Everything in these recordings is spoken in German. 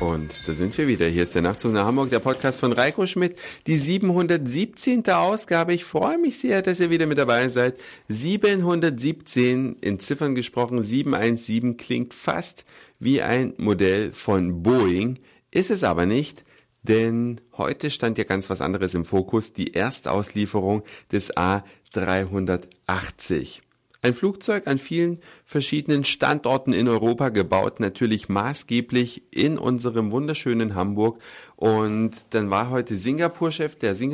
Und da sind wir wieder. Hier ist der Nachtzug nach Hamburg, der Podcast von Reiko Schmidt. Die 717. Ausgabe. Ich freue mich sehr, dass ihr wieder mit dabei seid. 717 in Ziffern gesprochen. 717 klingt fast wie ein Modell von Boeing. Ist es aber nicht, denn heute stand ja ganz was anderes im Fokus. Die Erstauslieferung des A380. Ein Flugzeug an vielen verschiedenen Standorten in Europa gebaut, natürlich maßgeblich in unserem wunderschönen Hamburg. Und dann war heute der Singapur-Chef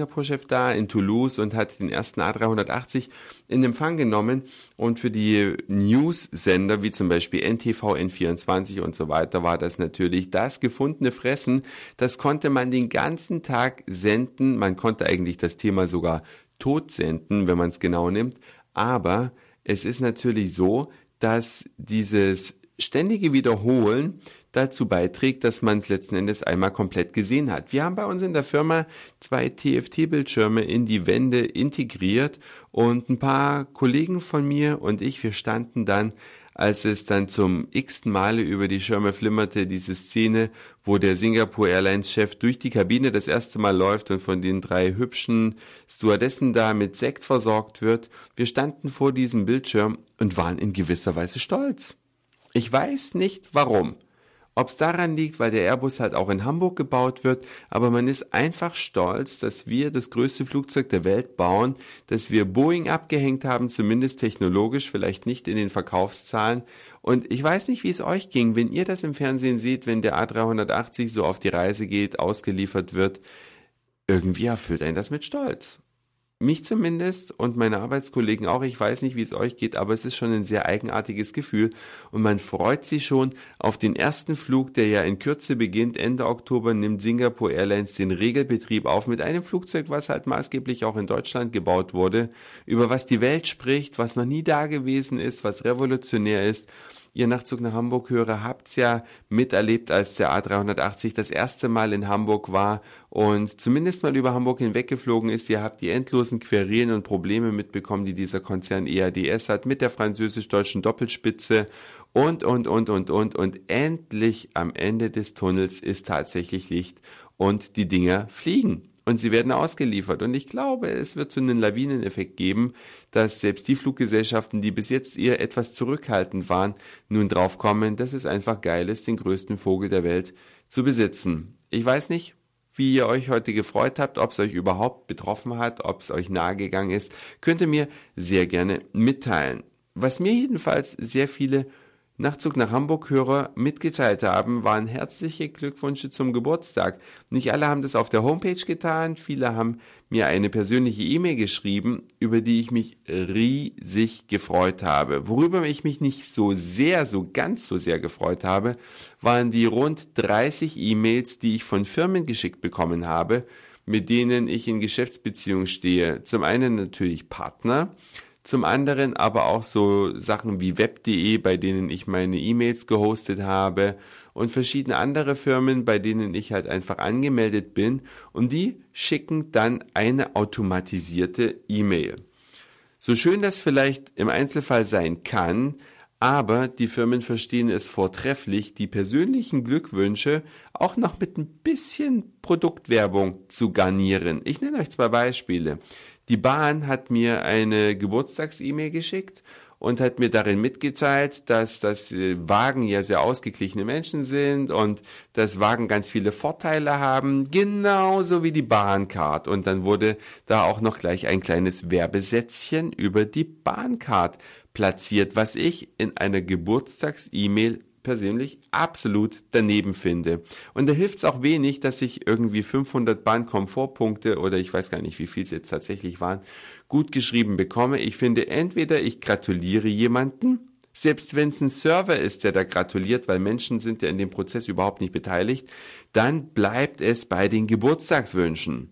da in Toulouse und hat den ersten A380 in Empfang genommen. Und für die News-Sender, wie zum Beispiel NTV, N24 und so weiter, war das natürlich das gefundene Fressen. Das konnte man den ganzen Tag senden. Man konnte eigentlich das Thema sogar tot senden, wenn man es genau nimmt. Aber es ist natürlich so, dass dieses ständige Wiederholen dazu beiträgt, dass man es letzten Endes einmal komplett gesehen hat. Wir haben bei uns in der Firma 2 TFT-Bildschirme in die Wände integriert und ein paar Kollegen von mir und ich, wir standen dann, als es dann zum x-ten Male über die Schirme flimmerte, diese Szene, wo der Singapore Airlines Chef durch die Kabine das erste Mal läuft und von den 3 hübschen Stewardessen da mit Sekt versorgt wird. Wir standen vor diesem Bildschirm und waren in gewisser Weise stolz. Ich weiß nicht warum. Ob es daran liegt, weil der Airbus halt auch in Hamburg gebaut wird, aber man ist einfach stolz, dass wir das größte Flugzeug der Welt bauen, dass wir Boeing abgehängt haben, zumindest technologisch, vielleicht nicht in den Verkaufszahlen. Und ich weiß nicht, wie es euch ging, wenn ihr das im Fernsehen seht, wenn der A380 so auf die Reise geht, ausgeliefert wird. Irgendwie erfüllt einen das mit Stolz. Mich zumindest und meine Arbeitskollegen auch. Ich weiß nicht, wie es euch geht, aber es ist schon ein sehr eigenartiges Gefühl und man freut sich schon auf den ersten Flug, der ja in Kürze beginnt. Ende Oktober nimmt Singapore Airlines den Regelbetrieb auf mit einem Flugzeug, was halt maßgeblich auch in Deutschland gebaut wurde, über was die Welt spricht, was noch nie da gewesen ist, was revolutionär ist. Ihr Nachtzug nach Hamburg-Hörer habt's ja miterlebt, als der A380 das erste Mal in Hamburg war und zumindest mal über Hamburg hinweggeflogen ist. Ihr habt die endlosen Querelen und Probleme mitbekommen, die dieser Konzern EADS hat mit der französisch-deutschen Doppelspitze und endlich am Ende des Tunnels ist tatsächlich Licht und die Dinger fliegen. Und sie werden ausgeliefert. Und ich glaube, es wird so einen Lawineneffekt geben, dass selbst die Fluggesellschaften, die bis jetzt eher etwas zurückhaltend waren, nun draufkommen, dass es einfach geil ist, den größten Vogel der Welt zu besitzen. Ich weiß nicht, wie ihr euch heute gefreut habt, ob es euch überhaupt betroffen hat, ob es euch nahegegangen ist, könnt ihr mir sehr gerne mitteilen. Was mir jedenfalls sehr viele Nachtzug nach Hamburg-Hörer mitgeteilt haben, waren herzliche Glückwünsche zum Geburtstag. Nicht alle haben das auf der Homepage getan, viele haben mir eine persönliche E-Mail geschrieben, über die ich mich riesig gefreut habe. Worüber ich mich nicht so ganz so sehr gefreut habe, waren die rund 30 E-Mails, die ich von Firmen geschickt bekommen habe, mit denen ich in Geschäftsbeziehung stehe. Zum einen natürlich Partner, zum anderen aber auch so Sachen wie web.de, bei denen ich meine E-Mails gehostet habe und verschiedene andere Firmen, bei denen ich halt einfach angemeldet bin und die schicken dann eine automatisierte E-Mail. So schön das vielleicht im Einzelfall sein kann, aber die Firmen verstehen es vortrefflich, die persönlichen Glückwünsche auch noch mit ein bisschen Produktwerbung zu garnieren. Ich nenne euch 2 Beispiele. Die Bahn hat mir eine Geburtstags-E-Mail geschickt und hat mir darin mitgeteilt, dass das Wagen ja sehr ausgeglichene Menschen sind und dass Wagen ganz viele Vorteile haben, genauso wie die Bahncard. Und dann wurde da auch noch gleich ein kleines Werbesätzchen über die Bahncard platziert, was ich in einer Geburtstags-E-Mail persönlich absolut daneben finde. Und da hilft es auch wenig, dass ich irgendwie 500 Bahnkomfortpunkte oder ich weiß gar nicht, wie viel es jetzt tatsächlich waren, gut geschrieben bekomme. Ich finde, entweder ich gratuliere jemanden, selbst wenn es ein Server ist, der da gratuliert, weil Menschen sind ja in dem Prozess überhaupt nicht beteiligt, dann bleibt es bei den Geburtstagswünschen.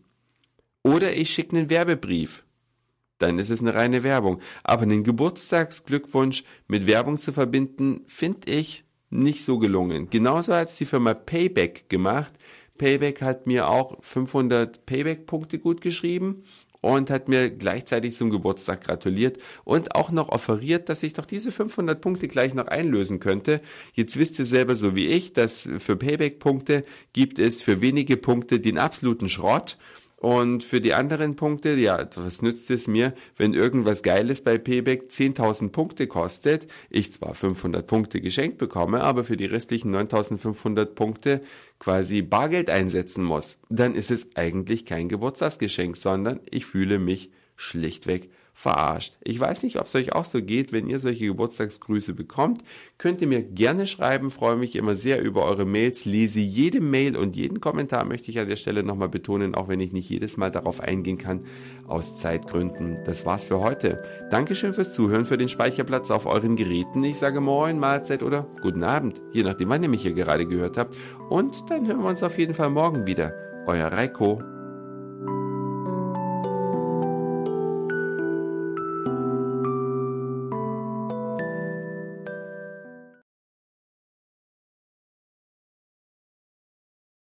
Oder ich schicke einen Werbebrief. Dann ist es eine reine Werbung. Aber einen Geburtstagsglückwunsch mit Werbung zu verbinden, finde ich nicht so gelungen. Genauso hat es die Firma Payback gemacht Payback hat mir auch 500 Payback-Punkte gut geschrieben und hat mir gleichzeitig zum Geburtstag gratuliert und auch noch offeriert, dass ich doch diese 500 Punkte gleich noch einlösen könnte. Jetzt wisst ihr selber so wie ich, dass für Payback-Punkte gibt es für wenige Punkte den absoluten Schrott. Und für die anderen Punkte, ja, was nützt es mir, wenn irgendwas Geiles bei Payback 10.000 Punkte kostet, ich zwar 500 Punkte geschenkt bekomme, aber für die restlichen 9.500 Punkte quasi Bargeld einsetzen muss. Dann ist es eigentlich kein Geburtstagsgeschenk, sondern ich fühle mich schlichtweg verarscht. Ich weiß nicht, ob es euch auch so geht, wenn ihr solche Geburtstagsgrüße bekommt. Könnt ihr mir gerne schreiben, freue mich immer sehr über eure Mails, lese jede Mail und jeden Kommentar, möchte ich an der Stelle nochmal betonen, auch wenn ich nicht jedes Mal darauf eingehen kann, aus Zeitgründen. Das war's für heute. Dankeschön fürs Zuhören, für den Speicherplatz auf euren Geräten. Ich sage Moin, Mahlzeit oder guten Abend, je nachdem, wann ihr mich hier gerade gehört habt. Und dann hören wir uns auf jeden Fall morgen wieder. Euer Reiko.